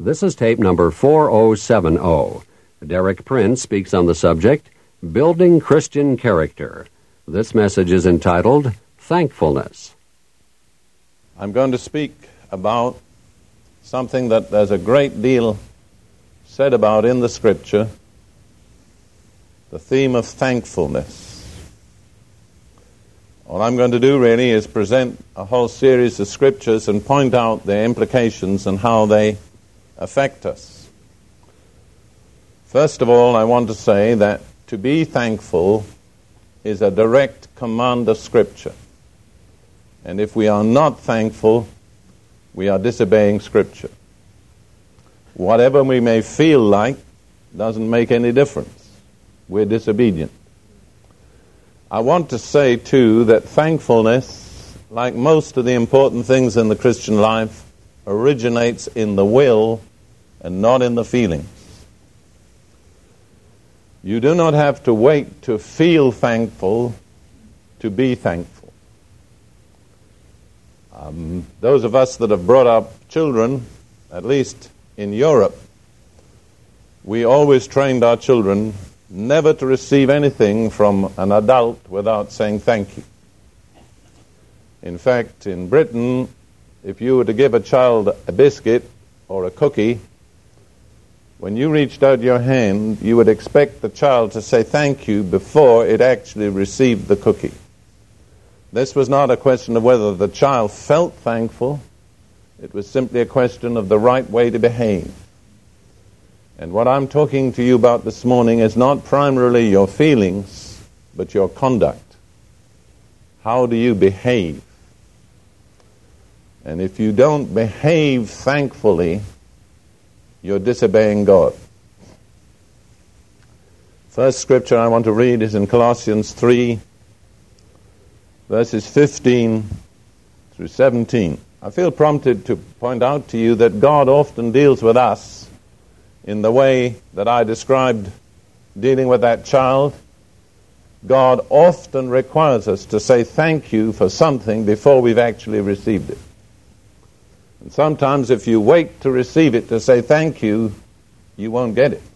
This is tape number 4070. Derek Prince speaks on the subject, Building Christian Character. This message is entitled, Thankfulness. I'm going to speak about something that there's a great deal said about in the Scripture, the theme of thankfulness. All I'm going to do really is present a whole series of Scriptures and point out their implications and how they affect us. First of all, I want to say that to be thankful is a direct command of Scripture. And if we are not thankful, we are disobeying Scripture. Whatever we may feel like doesn't make any difference. We're disobedient. I want to say, too, that thankfulness, like most of the important things in the Christian life, originates in the will and not in the feelings. You do not have to wait to feel thankful to be thankful. Those of us that have brought up children, at least in Europe, we always trained our children never to receive anything from an adult without saying thank you. In fact, in Britain, if you were to give a child a biscuit or a cookie, when you reached out your hand, you would expect the child to say thank you before it actually received the cookie. This was not a question of whether the child felt thankful. It was simply a question of the right way to behave. And what I'm talking to you about this morning is not primarily your feelings, but your conduct. How do you behave? And if you don't behave thankfully, you're disobeying God. First scripture I want to read is in Colossians 3, verses 15 through 17. I feel prompted to point out to you that God often deals with us in the way that I described dealing with that child. God often requires us to say thank you for something before we've actually received it. And sometimes if you wait to receive it to say thank you, you won't get it.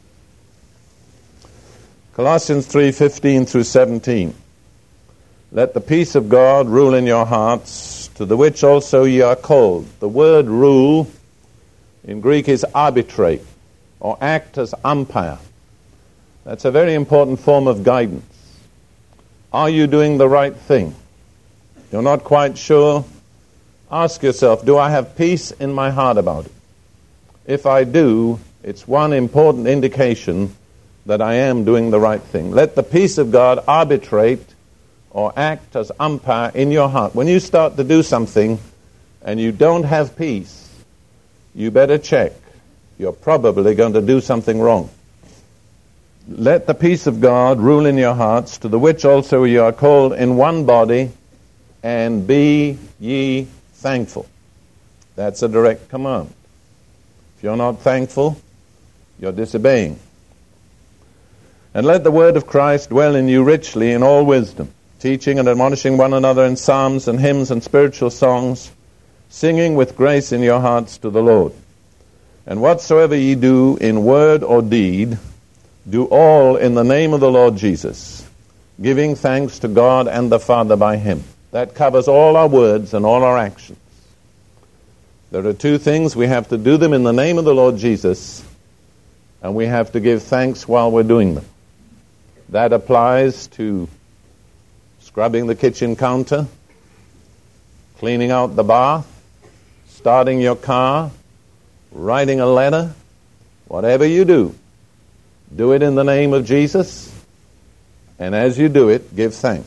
Colossians 3:15 through 17. Let the peace of God rule in your hearts, to the which also ye are called. The word rule in Greek is arbitrate, or act as umpire. That's a very important form of guidance. Are you doing the right thing? You're not quite sure? Ask yourself, do I have peace in my heart about it? If I do, it's one important indication that I am doing the right thing. Let the peace of God arbitrate or act as umpire in your heart. When you start to do something and you don't have peace, you better check. You're probably going to do something wrong. Let the peace of God rule in your hearts, to the which also you are called in one body, and be ye thankful. That's a direct command. If you're not thankful, you're disobeying. And let the word of Christ dwell in you richly in all wisdom, teaching and admonishing one another in psalms and hymns and spiritual songs, singing with grace in your hearts to the Lord. And whatsoever ye do in word or deed, do all in the name of the Lord Jesus, giving thanks to God and the Father by him. That covers all our words and all our actions. There are two things. We have to do them in the name of the Lord Jesus, and we have to give thanks while we're doing them. That applies to scrubbing the kitchen counter, cleaning out the bath, starting your car, writing a letter. Whatever you do, do it in the name of Jesus, and as you do it, give thanks.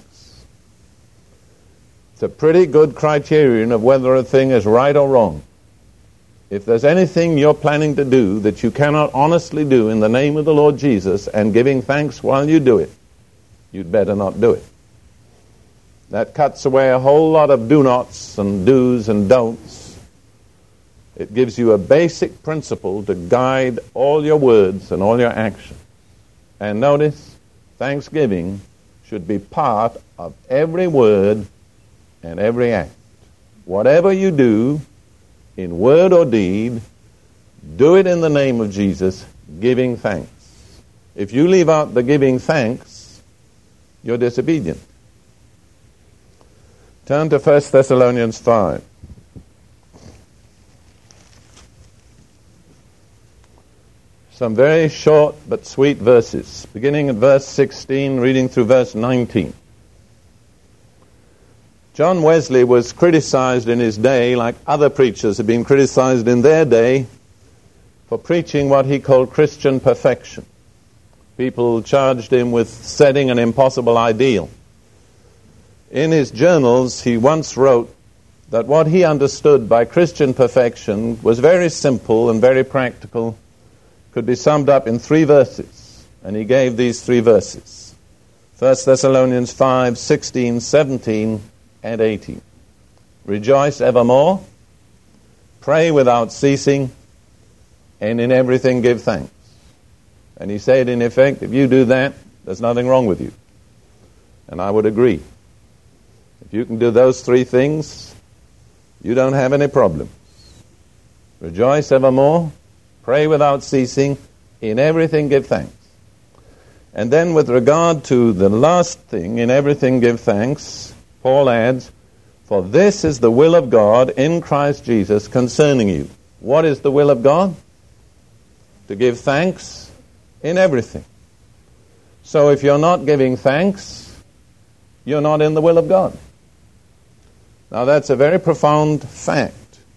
It's a pretty good criterion of whether a thing is right or wrong. If there's anything you're planning to do that you cannot honestly do in the name of the Lord Jesus and giving thanks while you do it, you'd better not do it. That cuts away a whole lot of do-nots and do's and don'ts. It gives you a basic principle to guide all your words and all your actions. And notice, thanksgiving should be part of every word and every act. Whatever you do, in word or deed, Do it in the name of Jesus, giving thanks. If you leave out the giving thanks, you're disobedient. Turn to 1 Thessalonians 5. Some very short but sweet verses, beginning at verse 16, reading through verse 19. John Wesley was criticized in his day, like other preachers have been criticized in their day, for preaching what he called Christian perfection. People charged him with setting an impossible ideal. In his journals, he once wrote that what he understood by Christian perfection was very simple and very practical, could be summed up in 3 verses. And he gave these 3 verses. 1 Thessalonians 5, 16, 17, and 18. Rejoice evermore, pray without ceasing, and in everything give thanks. And he said, in effect, if you do that, there's nothing wrong with you. And I would agree. If you can do those 3 things, you don't have any problems. Rejoice evermore, pray without ceasing, in everything give thanks. And then with regard to the last thing, in everything give thanks, Paul adds, for this is the will of God in Christ Jesus concerning you. What is the will of God? To give thanks in everything. So if you're not giving thanks, you're not in the will of God. Now that's a very profound fact.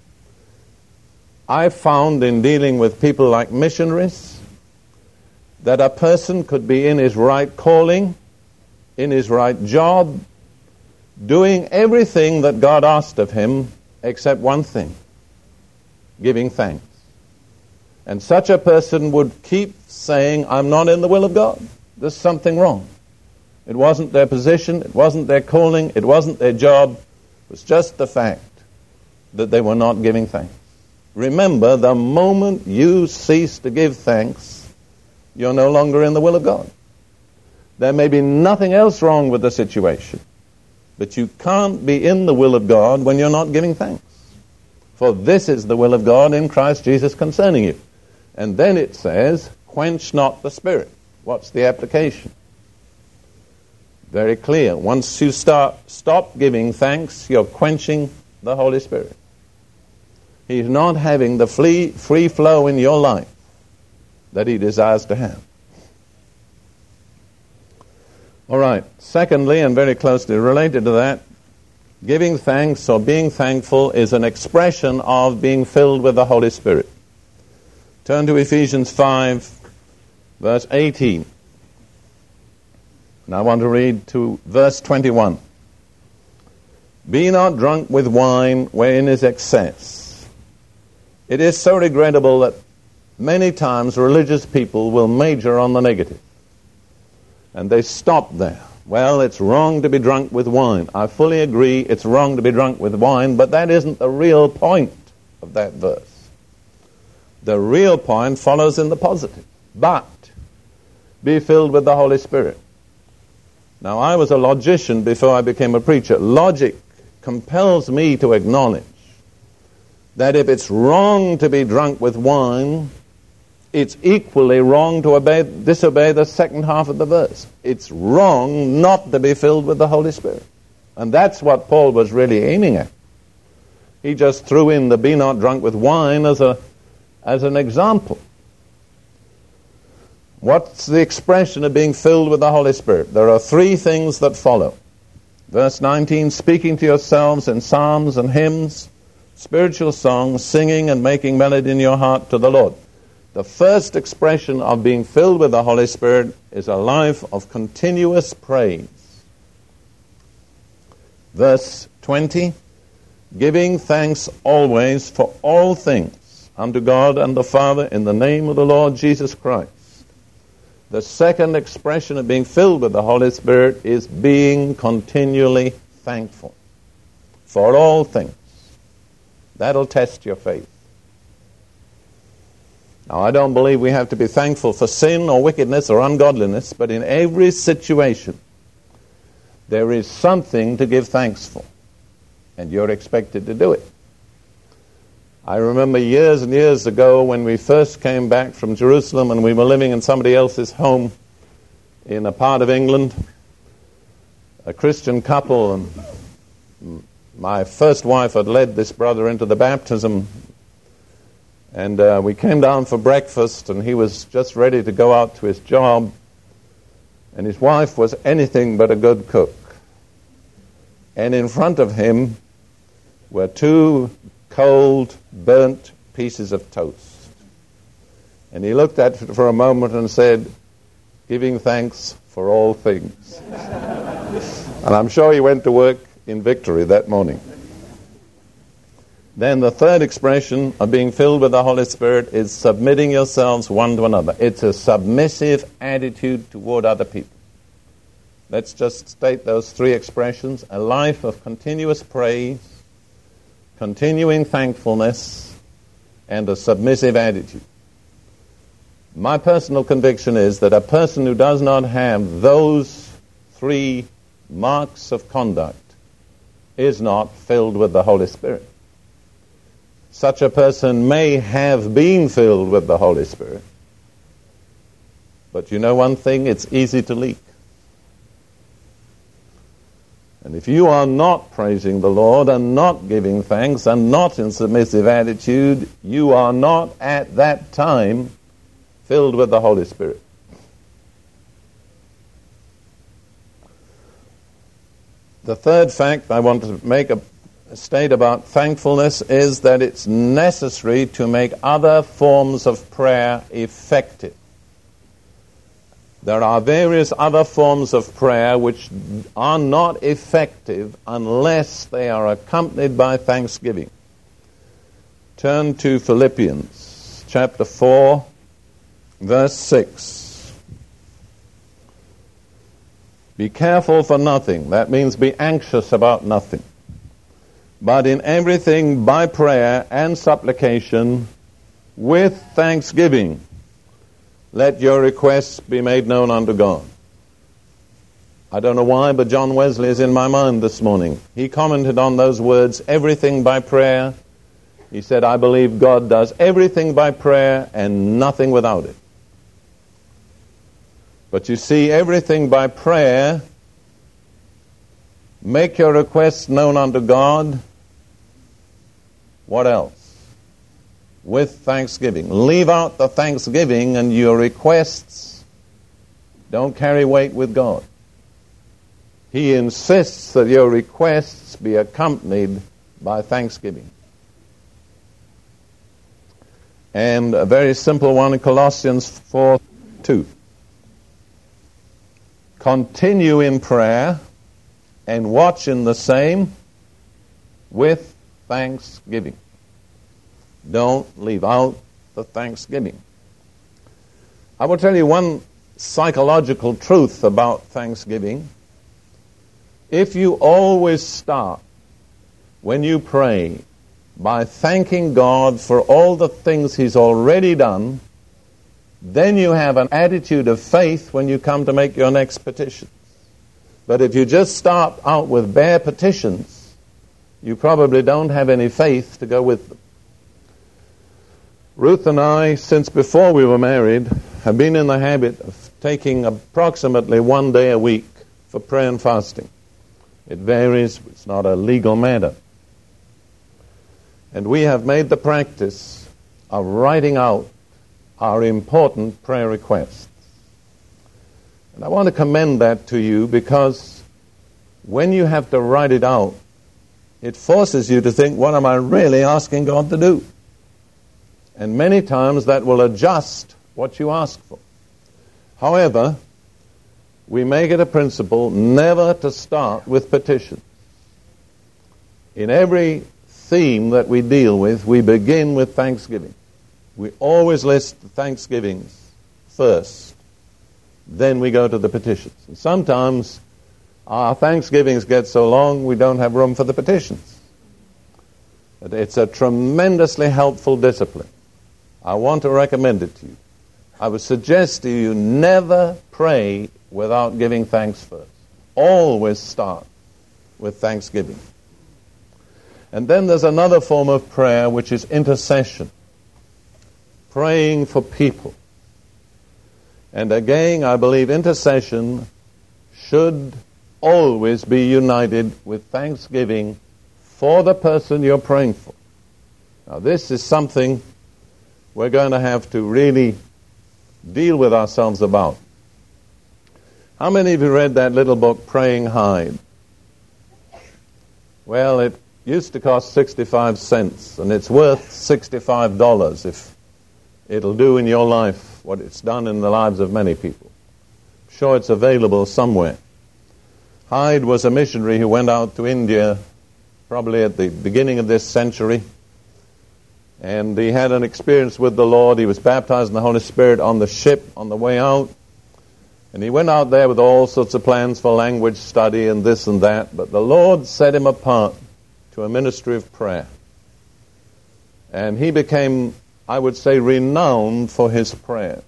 I've found in dealing with people like missionaries that a person could be in his right calling, in his right job, doing everything that God asked of him except one thing, giving thanks. And such a person would keep saying, I'm not in the will of God. There's something wrong. It wasn't their position, it wasn't their calling, it wasn't their job. It was just the fact that they were not giving thanks. Remember, the moment you cease to give thanks, you're no longer in the will of God. There may be nothing else wrong with the situation, but you can't be in the will of God when you're not giving thanks. For this is the will of God in Christ Jesus concerning you. And then it says, quench not the Spirit. What's the application? Very clear. Once you stop giving thanks, you're quenching the Holy Spirit. He's not having the free flow in your life that he desires to have. All right. Secondly, and very closely related to that, giving thanks or being thankful is an expression of being filled with the Holy Spirit. Turn to Ephesians 5, verse 18. And I want to read to verse 21. Be not drunk with wine wherein is excess. It is so regrettable that many times religious people will major on the negative. And they stop there. Well, it's wrong to be drunk with wine. I fully agree it's wrong to be drunk with wine, but that isn't the real point of that verse. The real point follows in the positive. But be filled with the Holy Spirit. Now, I was a logician before I became a preacher. Logic compels me to acknowledge that if it's wrong to be drunk with wine, it's equally wrong to disobey the second half of the verse. It's wrong not to be filled with the Holy Spirit. And that's what Paul was really aiming at. He just threw in the be not drunk with wine as an example. What's the expression of being filled with the Holy Spirit? There are 3 things that follow. Verse 19, speaking to yourselves in psalms and hymns, spiritual songs, singing and making melody in your heart to the Lord. The first expression of being filled with the Holy Spirit is a life of continuous praise. Verse 20, giving thanks always for all things unto God and the Father in the name of the Lord Jesus Christ. The second expression of being filled with the Holy Spirit is being continually thankful for all things. That'll test your faith. Now, I don't believe we have to be thankful for sin or wickedness or ungodliness, but in every situation, there is something to give thanks for, and you're expected to do it. I remember years and years ago when we first came back from Jerusalem and we were living in somebody else's home in a part of England, a Christian couple, and my first wife had led this brother into the baptism, and we came down for breakfast, and he was just ready to go out to his job, and his wife was anything but a good cook. And in front of him were 2 cold, burnt pieces of toast. And he looked at it for a moment and said, "Giving thanks for all things." And I'm sure he went to work in victory that morning. Then the third expression of being filled with the Holy Spirit is submitting yourselves one to another. It's a submissive attitude toward other people. Let's just state those 3 expressions: a life of continuous praise, continuing thankfulness, and a submissive attitude. My personal conviction is that a person who does not have those 3 marks of conduct is not filled with the Holy Spirit. Such a person may have been filled with the Holy Spirit, but you know one thing, it's easy to leak. And if you are not praising the Lord and not giving thanks and not in submissive attitude, you are not at that time filled with the Holy Spirit. The third fact I want to make a state about thankfulness is that it's necessary to make other forms of prayer effective. There are various other forms of prayer which are not effective unless they are accompanied by thanksgiving. Turn to Philippians chapter 4, verse 6. Be careful for nothing. That means be anxious about nothing. But in everything by prayer and supplication with thanksgiving, let your requests be made known unto God. I don't know why, but John Wesley is in my mind this morning. He commented on those words, everything by prayer. He said, I believe God does everything by prayer and nothing without it. But you see, everything by prayer, make your requests known unto God. What else? With thanksgiving. Leave out the thanksgiving and your requests don't carry weight with God. He insists that your requests be accompanied by thanksgiving. And a very simple one in Colossians 4:2. Continue in prayer and watch in the same with thanksgiving. Don't leave out the thanksgiving. I will tell you one psychological truth about thanksgiving. If you always start when you pray by thanking God for all the things He's already done, then you have an attitude of faith when you come to make your next petition. But if you just start out with bare petitions, you probably don't have any faith to go with them. Ruth and I, since before we were married, have been in the habit of taking approximately 1 day a week for prayer and fasting. It varies. It's not a legal matter. And we have made the practice of writing out our important prayer requests. And I want to commend that to you because when you have to write it out, it forces you to think, what am I really asking God to do? And many times that will adjust what you ask for. However, we make it a principle never to start with petitions. In every theme that we deal with, we begin with thanksgiving. We always list the thanksgivings first. Then we go to the petitions. And sometimes our thanksgivings get so long we don't have room for the petitions. But it's a tremendously helpful discipline. I want to recommend it to you. I would suggest to you never pray without giving thanks first. Always start with thanksgiving. And then there's another form of prayer, which is intercession. Praying for people. And again, I believe intercession should always be united with thanksgiving for the person you're praying for. Now, this is something we're going to have to really deal with ourselves about. How many of you read that little book, Praying Hyde? Well, it used to cost 65 cents, and it's worth $65 if it'll do in your life what it's done in the lives of many people. I'm sure it's available somewhere. Hyde was a missionary who went out to India probably at the beginning of this century, and he had an experience with the Lord. He was baptized in the Holy Spirit on the ship on the way out, and he went out there with all sorts of plans for language study and this and that, but the Lord set him apart to a ministry of prayer. And he became, I would say, renowned for his prayer.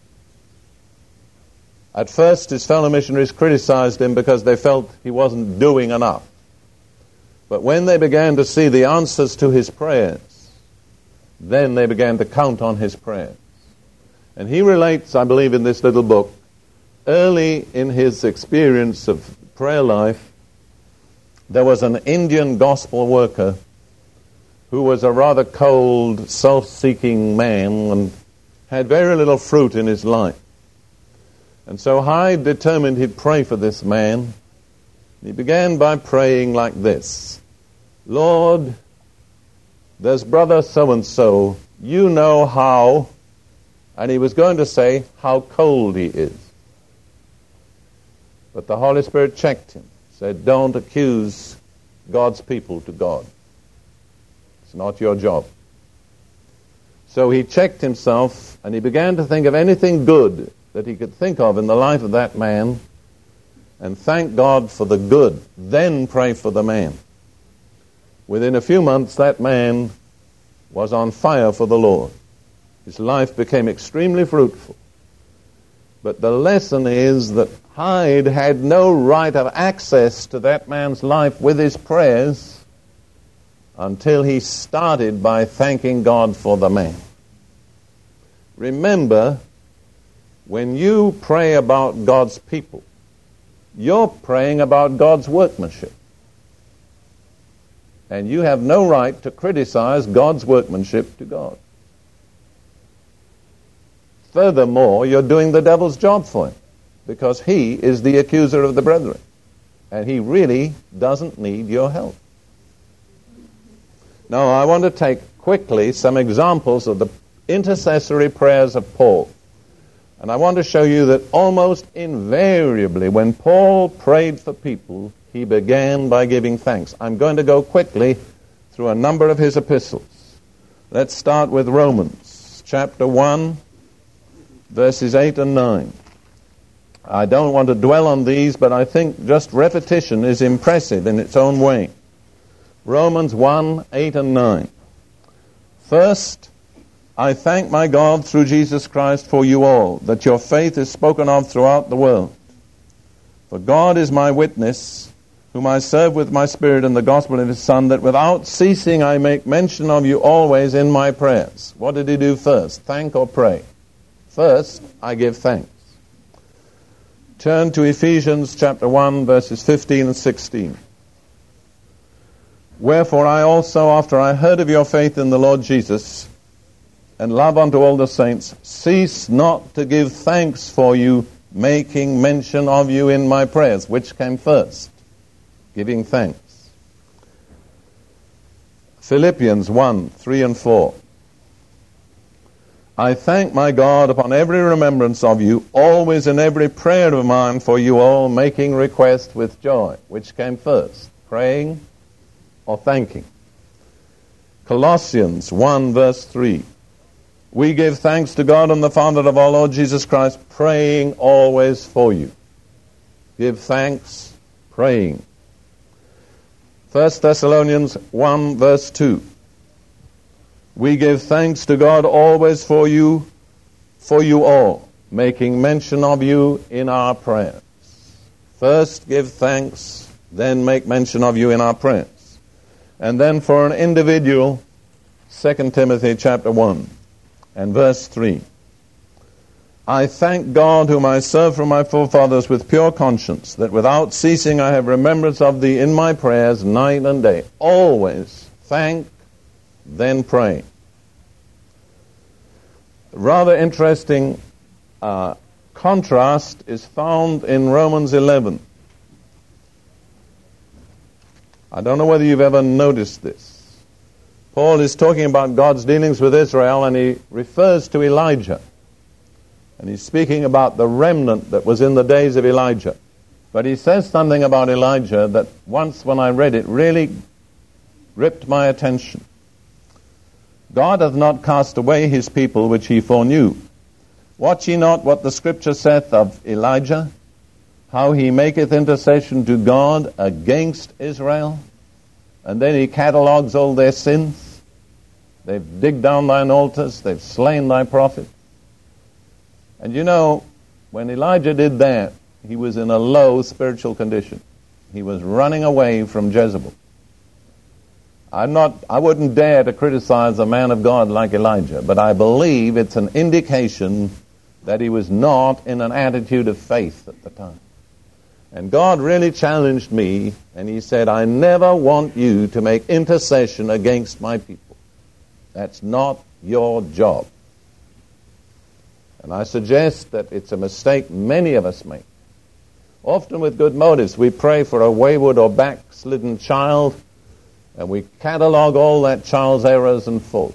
At first, his fellow missionaries criticized him because they felt he wasn't doing enough. But when they began to see the answers to his prayers, then they began to count on his prayers. And he relates, I believe, in this little book, early in his experience of prayer life, there was an Indian gospel worker who was a rather cold, self-seeking man and had very little fruit in his life. And so Hyde determined he'd pray for this man. He began by praying like this: Lord, there's brother so-and-so, you know how, and he was going to say how cold he is. But the Holy Spirit checked him, said, don't accuse God's people to God. It's not your job. So he checked himself, and he began to think of anything good that he could think of in the life of that man, and thank God for the good, then pray for the man. Within a few months, that man was on fire for the Lord. His life became extremely fruitful. But the lesson is that Hyde had no right of access to that man's life with his prayers until he started by thanking God for the man. Remember, when you pray about God's people, you're praying about God's workmanship. And you have no right to criticize God's workmanship to God. Furthermore, you're doing the devil's job for him, because he is the accuser of the brethren, and he really doesn't need your help. Now, I want to take quickly some examples of the intercessory prayers of Paul. And I want to show you that almost invariably when Paul prayed for people, he began by giving thanks. I'm going to go quickly through a number of his epistles. Let's start with Romans chapter 1, verses 8 and 9. I don't want to dwell on these, but I think just repetition is impressive in its own way. Romans 1, 8 and 9. First, I thank my God through Jesus Christ for you all, that your faith is spoken of throughout the world. For God is my witness, whom I serve with my spirit in the gospel of his Son, that without ceasing I make mention of you always in my prayers. What did he do first? Thank or pray? First, I give thanks. Turn to Ephesians chapter 1, verses 15 and 16. Wherefore I also, after I heard of your faith in the Lord Jesus, and love unto all the saints, cease not to give thanks for you, making mention of you in my prayers. Which came first? Giving thanks. Philippians 1, 3 and 4. I thank my God upon every remembrance of you, always in every prayer of mine for you all, making request with joy. Which came first? Praying or thanking? Colossians 1, verse 3. We give thanks to God and the Father of our Lord Jesus Christ, praying always for you. Give thanks, praying. 1 Thessalonians 1, verse 2. We give thanks to God always for you all, making mention of you in our prayers. First give thanks, then make mention of you in our prayers. And then for an individual, 2 Timothy chapter 1 and verse 3. I thank God whom I serve from my forefathers with pure conscience, that without ceasing I have remembrance of thee in my prayers night and day. Always thank, then pray. Rather interesting contrast is found in Romans 11. I don't know whether you've ever noticed this. Paul is talking about God's dealings with Israel, and he refers to Elijah. And he's speaking about the remnant that was in the days of Elijah. But he says something about Elijah that once when I read it really gripped my attention. God hath not cast away his people which he foreknew. Watch ye not what the Scripture saith of Elijah, how he maketh intercession to God against Israel? And then he catalogues all their sins. They've digged down thine altars, they've slain thy prophets. And you know, when Elijah did that, he was in a low spiritual condition. He was running away from Jezebel. I wouldn't dare to criticize a man of God like Elijah, but I believe it's an indication that he was not in an attitude of faith at the time. And God really challenged me, and he said, I never want you to make intercession against my people. That's not your job. And I suggest that it's a mistake many of us make. Often with good motives, we pray for a wayward or backslidden child, and we catalog all that child's errors and faults.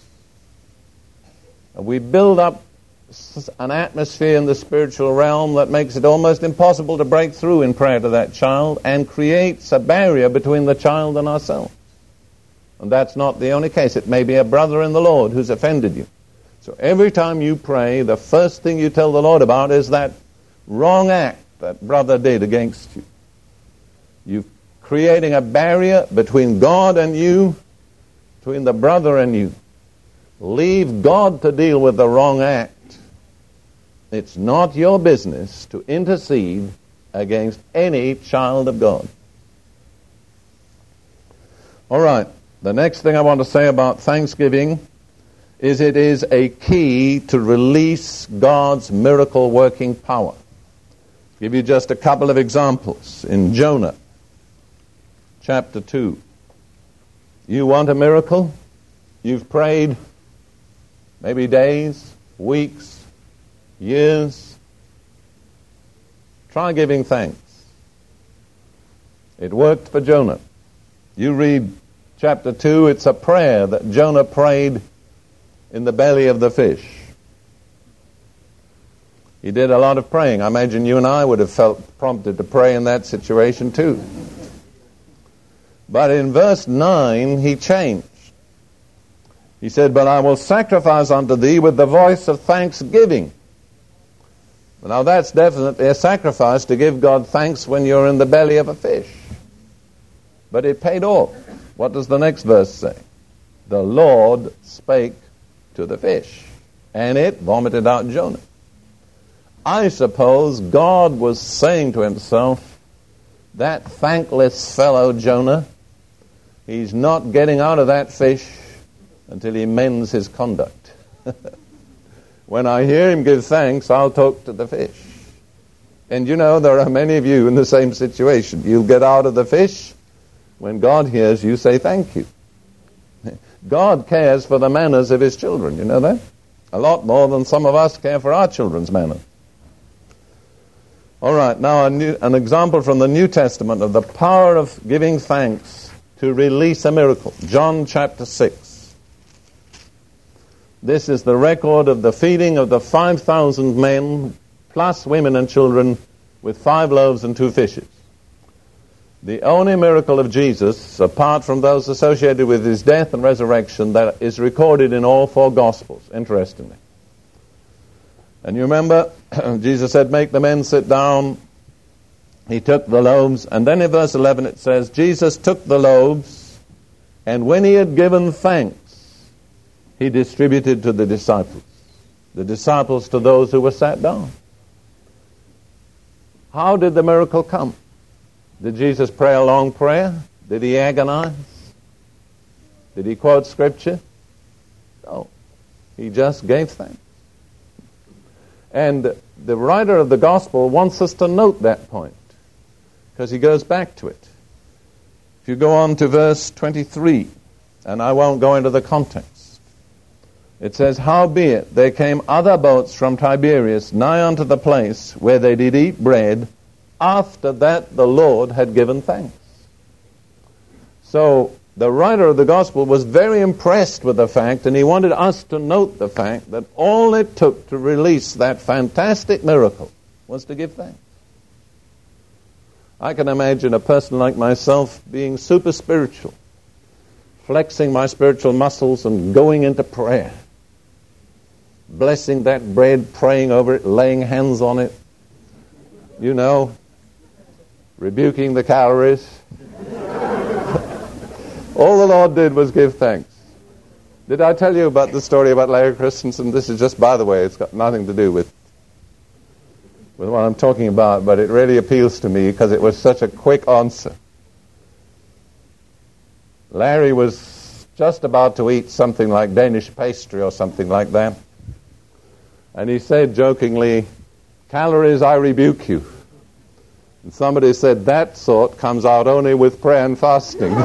And we build up an atmosphere in the spiritual realm that makes it almost impossible to break through in prayer to that child, and creates a barrier between the child and ourselves. And that's not the only case. It may be a brother in the Lord who's offended you. So every time you pray, the first thing you tell the Lord about is that wrong act that brother did against you. You're creating a barrier between God and you, between the brother and you. Leave God to deal with the wrong act. It's not your business to intercede against any child of God. All right, the next thing I want to say about thanksgiving is it is a key to release God's miracle-working power. I'll give you just a couple of examples. In Jonah, chapter 2. You want a miracle? You've prayed maybe days, weeks, years. Try giving thanks. It worked for Jonah. You read chapter 2, it's a prayer that Jonah prayed in the belly of the fish. He did a lot of praying. I imagine you and I would have felt prompted to pray in that situation too. But in verse 9, he changed. He said, but I will sacrifice unto thee with the voice of thanksgiving. Now that's definitely a sacrifice, to give God thanks when you're in the belly of a fish. But it paid off. What does the next verse say? The Lord spake to the fish, and it vomited out Jonah. I suppose God was saying to himself, that thankless fellow Jonah, he's not getting out of that fish until he mends his conduct. When I hear him give thanks, I'll talk to the fish. And you know, there are many of you in the same situation. You'll get out of the fish when God hears you say thank you. God cares for the manners of his children, you know that? A lot more than some of us care for our children's manners. All right, now an example from the New Testament of the power of giving thanks to release a miracle. John chapter 6. This is the record of the feeding of the 5,000 men, plus women and children, with 5 loaves and 2 fishes. The only miracle of Jesus, apart from those associated with his death and resurrection, that is recorded in all 4 Gospels, interestingly. And you remember, Jesus said, make the men sit down. He took the loaves. And then in verse 11 it says, Jesus took the loaves, and when he had given thanks, he distributed to the disciples to those who were sat down. How did the miracle come? Did Jesus pray a long prayer? Did he agonize? Did he quote Scripture? No. He just gave thanks. And the writer of the Gospel wants us to note that point, because he goes back to it. If you go on to verse 23, and I won't go into the context, it says, "Howbeit there came other boats from Tiberias nigh unto the place where they did eat bread, after that the Lord had given thanks." So the writer of the Gospel was very impressed with the fact, and he wanted us to note the fact, that all it took to release that fantastic miracle was to give thanks. I can imagine a person like myself being super spiritual, flexing my spiritual muscles and going into prayer, blessing that bread, praying over it, laying hands on it, rebuking the calories. All the Lord did was give thanks. Did I tell you about the story about Larry Christensen? This is just, by the way, it's got nothing to do with what I'm talking about, but it really appeals to me because it was such a quick answer. Larry was just about to eat something like Danish pastry or something like that, and he said jokingly, "Calories, I rebuke you." And somebody said, "That sort comes out only with prayer and fasting."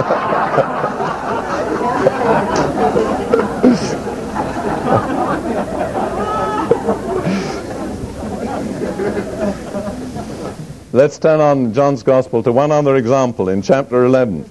Let's turn on John's Gospel to one other example in chapter 11.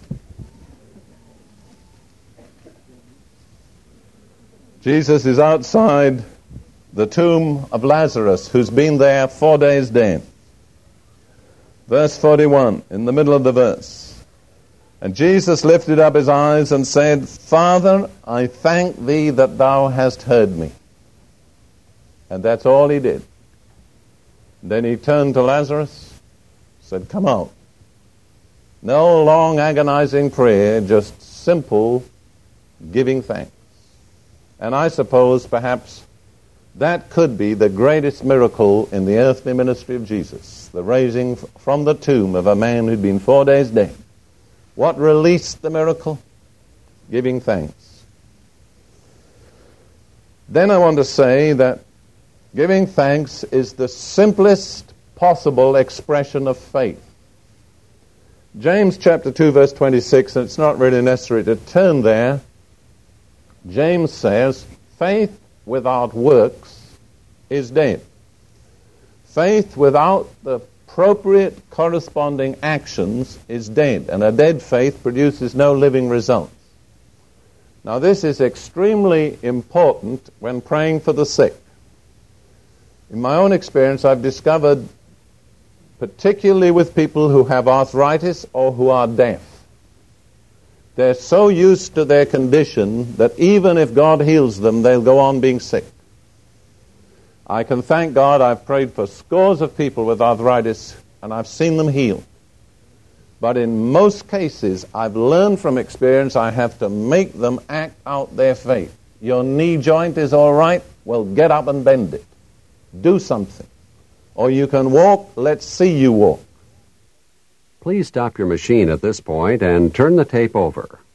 Jesus is outside the tomb of Lazarus, who's been there 4 days dead. Verse 41, in the middle of the verse. "And Jesus lifted up his eyes and said, Father, I thank thee that thou hast heard me." And that's all he did. Then he turned to Lazarus, said, "Come out." No long agonizing prayer, just simple giving thanks. And I suppose perhaps that could be the greatest miracle in the earthly ministry of Jesus, the raising from the tomb of a man who'd been 4 days dead. What released the miracle? Giving thanks. Then I want to say that giving thanks is the simplest possible expression of faith. James chapter 2 verse 26, and it's not really necessary to turn there. James says, faith without works is dead. Faith without the appropriate corresponding actions is dead, and a dead faith produces no living results. Now this is extremely important when praying for the sick. In my own experience, I've discovered, particularly with people who have arthritis or who are deaf, they're so used to their condition that even if God heals them, they'll go on being sick. I can thank God I've prayed for scores of people with arthritis and I've seen them healed. But in most cases, I've learned from experience I have to make them act out their faith. Your knee joint is all right? Well, get up and bend it. Do something. Or you can walk, let's see you walk. Please stop your machine at this point and turn the tape over.